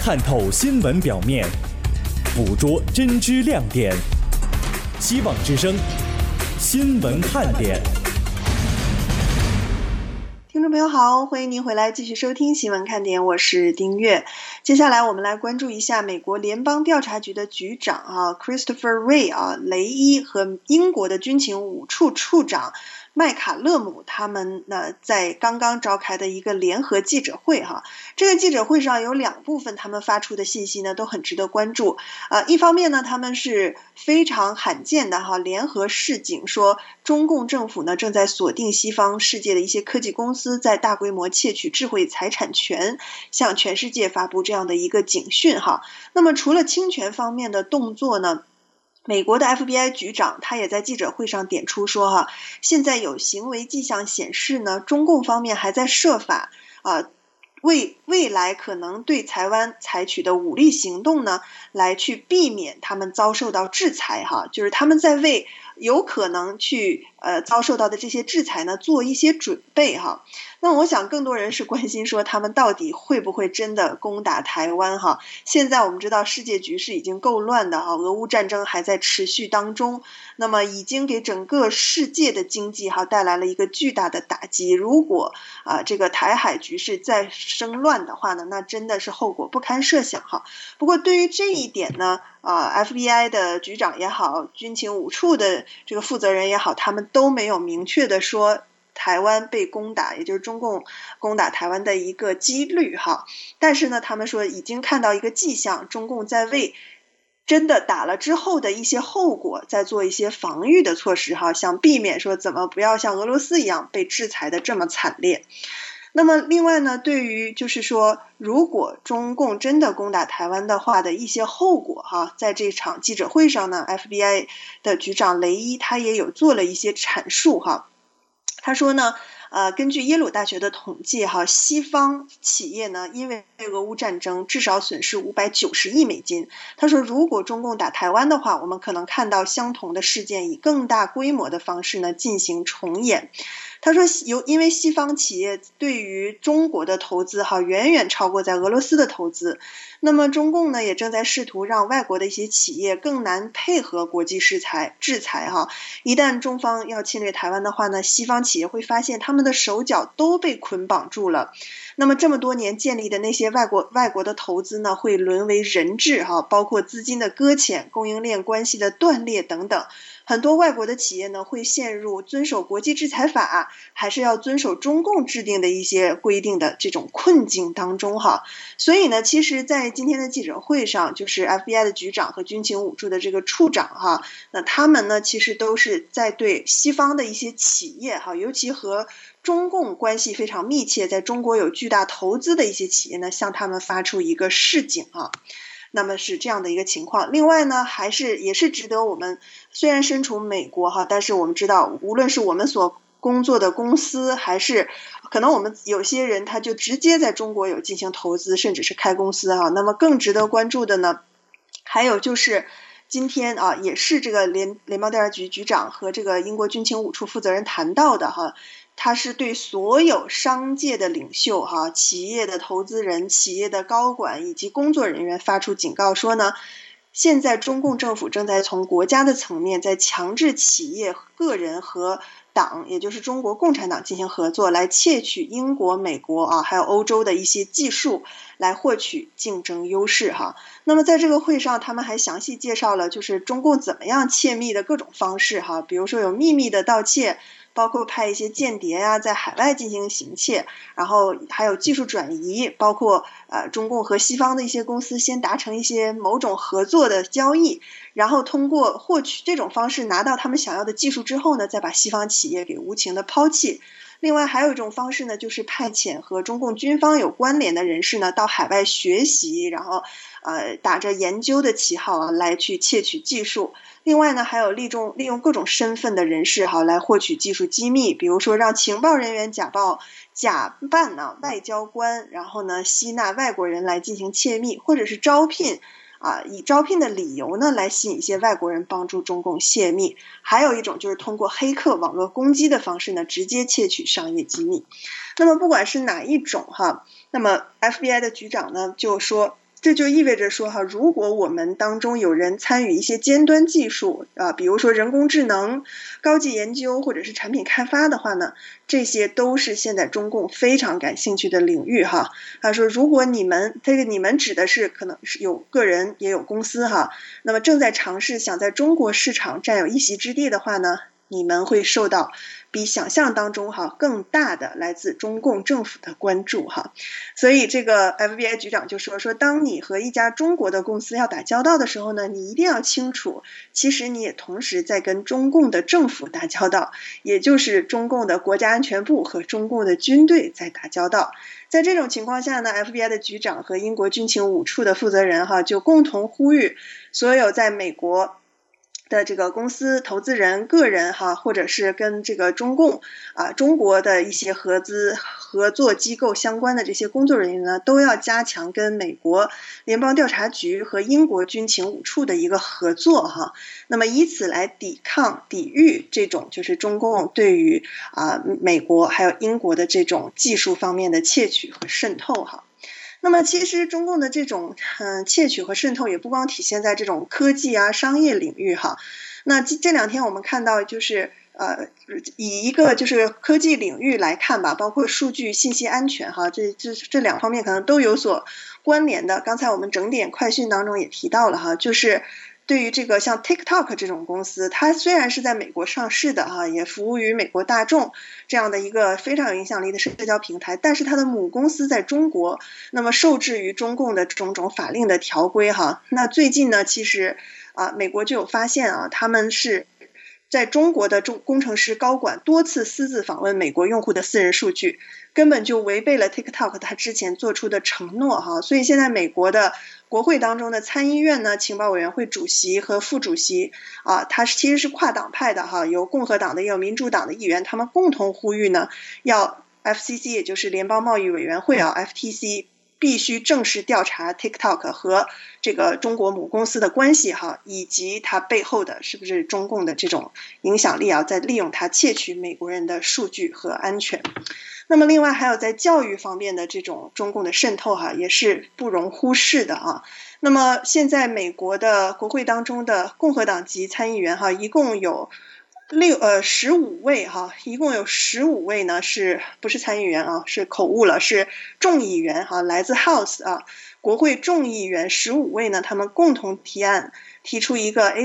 看透新闻表面，捕捉真知亮点。希望之声新闻看点。 听众朋友好，欢迎您回来继续收听新闻看点，我是丁月。接下来我们来关注一下美国联邦调查局的局长Christopher Wray 雷伊和英国的军情五处处长麦卡勒姆他们呢在刚刚召开的一个联合记者会这个记者会上有两部分他们发出的信息呢都很值得关注。一方面呢他们是非常罕见的联合示警，说中共政府呢正在锁定西方世界的一些科技公司在大规模窃取智慧财产权，向全世界发布这样的一个警讯那么除了侵权方面的动作呢，美国的 FBI 局长他也在记者会上点出说现在有行为迹象显示呢，中共方面还在设法为未来可能对台湾采取的武力行动呢，来去避免他们遭受到制裁就是他们在为有可能去遭受到的这些制裁呢做一些准备那我想更多人是关心说他们到底会不会真的攻打台湾现在我们知道世界局势已经够乱的俄乌战争还在持续当中，那么已经给整个世界的经济带来了一个巨大的打击。如果这个台海局势再生乱的话呢，那真的是后果不堪设想不过对于这一点呢FBI 的局长也好，军情五处的这个负责人也好，他们都没有明确的说台湾被攻打，也就是中共攻打台湾的一个几率但是呢他们说已经看到一个迹象，中共在为真的打了之后的一些后果在做一些防御的措施想避免说怎么不要像俄罗斯一样被制裁的这么惨烈。那么另外呢，对于就是说如果中共真的攻打台湾的话的一些后果在这场记者会上呢 FBI 的局长雷伊他也有做了一些阐述他说呢根据耶鲁大学的统计西方企业呢因为俄乌战争至少损失590亿美金。他说如果中共打台湾的话，我们可能看到相同的事件以更大规模的方式呢进行重演。他说因为西方企业对于中国的投资远远超过在俄罗斯的投资，那么中共呢也正在试图让外国的一些企业更难配合国际制裁一旦中方要侵略台湾的话呢，西方企业会发现他们的手脚都被捆绑住了，那么这么多年建立的那些外国的投资呢会沦为人质包括资金的搁浅、供应链关系的断裂等等。很多外国的企业呢会陷入遵守国际制裁法还是要遵守中共制定的一些规定的这种困境当中所以呢其实在今天的记者会上，就是 FBI 的局长和军情五处的这个处长那他们呢其实都是在对西方的一些企业尤其和中共关系非常密切，在中国有巨大投资的一些企业呢向他们发出一个示警那么是这样的一个情况。另外呢也是值得我们，虽然身处美国但是我们知道无论是我们所工作的公司，还是可能我们有些人他就直接在中国有进行投资，甚至是开公司那么更值得关注的呢还有就是今天也是这个联邦调查局局长和这个英国军情五处负责人谈到的他是对所有商界的领袖企业的投资人、企业的高管以及工作人员发出警告，说呢现在中共政府正在从国家的层面在强制企业、个人和党，也就是中国共产党进行合作，来窃取英国、美国还有欧洲的一些技术，来获取竞争优势那么在这个会上他们还详细介绍了就是中共怎么样窃密的各种方式比如说有秘密的盗窃，包括派一些间谍在海外进行行窃，然后还有技术转移，包括中共和西方的一些公司先达成一些某种合作的交易，然后通过获取这种方式拿到他们想要的技术之后呢，再把西方企业给无情的抛弃。另外还有一种方式呢，就是派遣和中共军方有关联的人士呢到海外学习，然后打着研究的旗号来去窃取技术。另外呢还有利用各种身份的人士来获取技术机密，比如说让情报人员假扮外交官，然后呢吸纳外国人来进行窃密，或者是招聘以招聘的理由呢来吸引一些外国人帮助中共泄密。还有一种就是通过黑客网络攻击的方式呢直接窃取商业机密。那么不管是哪一种那么 FBI 的局长呢就说这就意味着说哈，如果我们当中有人参与一些尖端技术啊，比如说人工智能、高级研究或者是产品开发的话呢，这些都是现在中共非常感兴趣的领域哈。他说，如果你们指的是可能是有个人也有公司哈，那么正在尝试想在中国市场占有一席之地的话呢，你们会受到比想象当中更大的来自中共政府的关注哈。所以这个 FBI 局长就说，当你和一家中国的公司要打交道的时候呢，你一定要清楚，其实你也同时在跟中共的政府打交道，也就是中共的国家安全部和中共的军队在打交道。在这种情况下呢， FBI 的局长和英国军情5处的负责人就共同呼吁所有在美国的这个公司、投资人、个人或者是跟这个中共中国的一些合作机构相关的这些工作人员呢，都要加强跟美国联邦调查局和英国军情5处的一个合作那么以此来抵御这种就是中共对于美国还有英国的这种技术方面的窃取和渗透那么其实中共的这种窃取和渗透也不光体现在这种科技商业领域那这2天我们看到就是以一个就是科技领域来看吧，包括数据信息安全这2方面可能都有所关联的。刚才我们整点快讯当中也提到了就是对于这个像 TikTok 这种公司，它虽然是在美国上市的也服务于美国大众这样的一个非常有影响力的社交平台，但是它的母公司在中国，那么受制于中共的种种法令的条规那最近呢，其实美国就有发现他们是在中国的工程师高管多次私自访问美国用户的私人数据，根本就违背了 TikTok 他之前做出的承诺所以现在美国的国会当中的参议院呢情报委员会主席和副主席他其实是跨党派的有共和党的也有民主党的议员，他们共同呼吁呢要 FCC 也就是联邦贸易委员会FTC必须正式调查 TikTok 和这个中国母公司的关系以及它背后的是不是中共的这种影响力在利用它窃取美国人的数据和安全。那么另外还有在教育方面的这种中共的渗透也是不容忽视的那么现在美国的国会当中的共和党籍参议员一共有15位一共有15位呢是不是参议员是口误了，是众议员来自 House 国会众议员15位呢，他们共同提出一个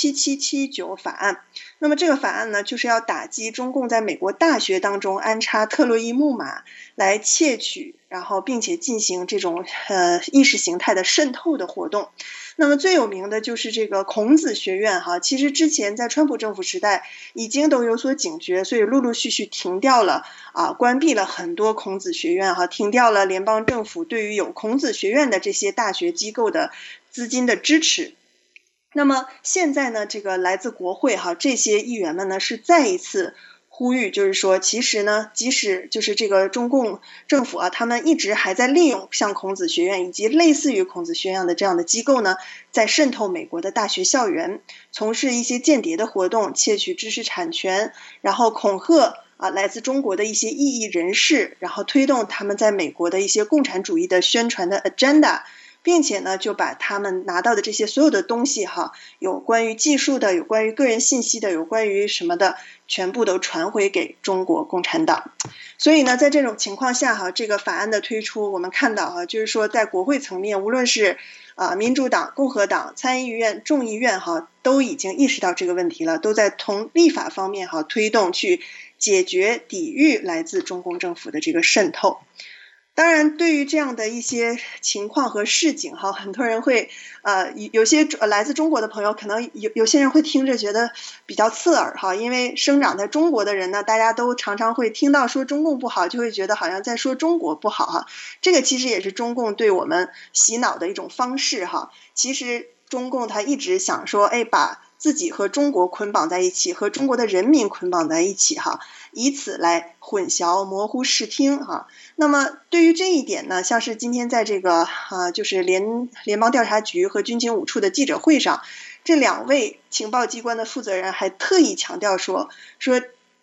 HR7779 法案。那么这个法案呢，就是要打击中共在美国大学当中安插特洛伊木马来窃取，然后并且进行这种意识形态的渗透的活动。那么最有名的就是这个孔子学院其实之前在川普政府时代已经都有所警觉，所以陆陆续续停掉了关闭了很多孔子学院停掉了联邦政府对于有孔子学院的这些大学机构的资金的支持。那么现在呢，这个来自国会这些议员们呢是再一次呼吁，就是说其实呢，即使就是这个中共政府他们一直还在利用像孔子学院以及类似于孔子学院的这样的机构呢，在渗透美国的大学校园，从事一些间谍的活动，窃取知识产权，然后恐吓来自中国的一些异议人士，然后推动他们在美国的一些共产主义的宣传的 agenda，并且呢，就把他们拿到的这些所有的东西有关于技术的，有关于个人信息的，有关于什么的，全部都传回给中国共产党。所以呢，在这种情况下这个法案的推出，我们看到就是说在国会层面，无论是民主党、共和党、参议院、众议院都已经意识到这个问题了，都在从立法方面推动去解决抵御来自中共政府的这个渗透。当然对于这样的一些情况和事情很多人会有些来自中国的朋友可能有些人会听着觉得比较刺耳因为生长在中国的人呢，大家都常常会听到说中共不好，就会觉得好像在说中国不好这个其实也是中共对我们洗脑的一种方式其实中共他一直想说把自己和中国捆绑在一起，和中国的人民捆绑在一起以此来混淆模糊视听那么对于这一点呢，像是今天在这个就是联邦调查局和军情5处的记者会上，这2位情报机关的负责人还特意强调说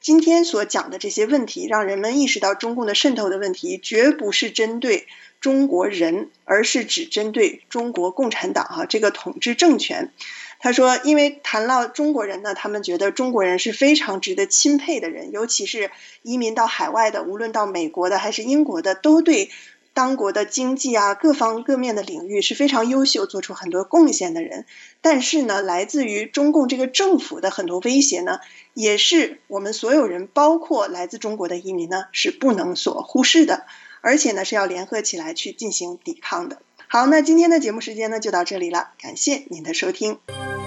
今天所讲的这些问题，让人们意识到中共的渗透的问题，绝不是针对中国人，而是只针对中国共产党这个统治政权。他说，因为谈到中国人呢，他们觉得中国人是非常值得钦佩的人，尤其是移民到海外的，无论到美国的还是英国的，都对当国的经济各方各面的领域是非常优秀，做出很多贡献的人。但是呢，来自于中共这个政府的很多威胁呢，也是我们所有人，包括来自中国的移民呢，是不能所忽视的，而且呢，是要联合起来去进行抵抗的。好，那今天的节目时间呢，就到这里了，感谢您的收听。